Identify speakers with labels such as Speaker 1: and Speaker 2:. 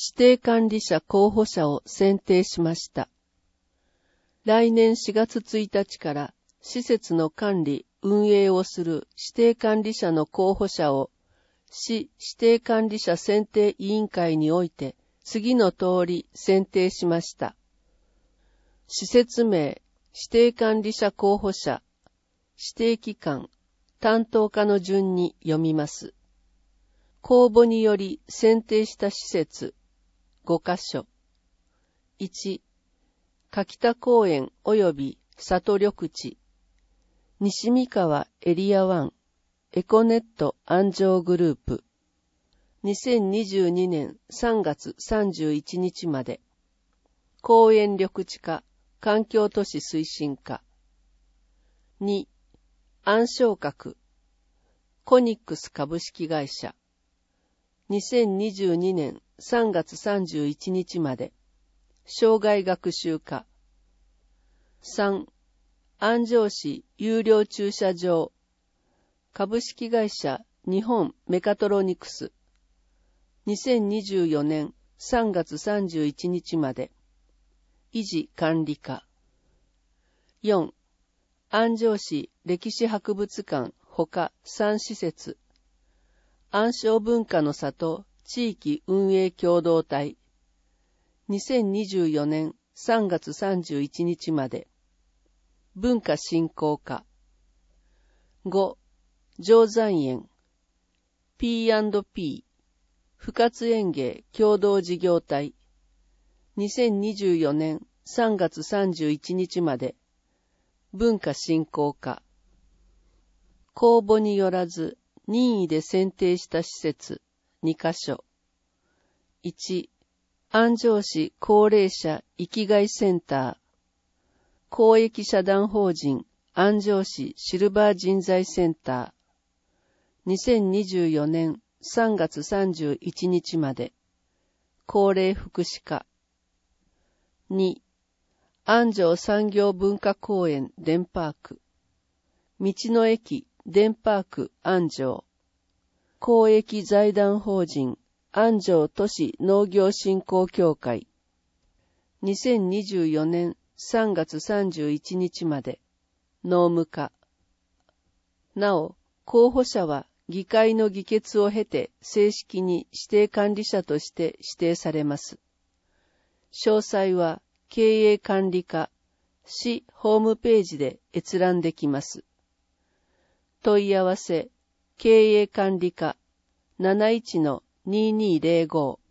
Speaker 1: 指定管理者候補者を選定しました。来年4月1日から施設の管理・運営をする指定管理者の候補者を市指定管理者選定委員会において次の通り選定しました。施設名、指定管理者候補者、指定機関、担当課の順に読みます。公募により選定した施設5カ所。1、柿田公園及び里緑地、西三河エリア1、エコネット安城グループ、2022年3月31日まで、公園緑地課、環境都市推進課。2、暗昇格、コニックス株式会社、2022年3月31日まで、生涯学習課。3、安城市有料駐車場、株式会社日本メカトロニクス、2024年3月31日まで、維持管理課。4、安城市歴史博物館ほか3施設、暗礁文化の里地域運営共同体、2024年3月31日まで、文化振興課。5、定山園、P&P、不活園芸共同事業体、2024年3月31日まで、文化振興課。公募によらず任意で選定した施設2カ所。1、安城市高齢者生きがいセンター、公益社団法人安城市シルバー人材センター、2024年3月31日まで、高齢福祉課。2、安城産業文化公園デンパーク、道の駅デンパーク安城、公益財団法人安城都市農業振興協会、2024年3月31日まで、農務課。なお、候補者は議会の議決を経て正式に指定管理者として指定されます。詳細は経営管理課、市ホームページで閲覧できます。問い合わせ、経営管理課 71-2205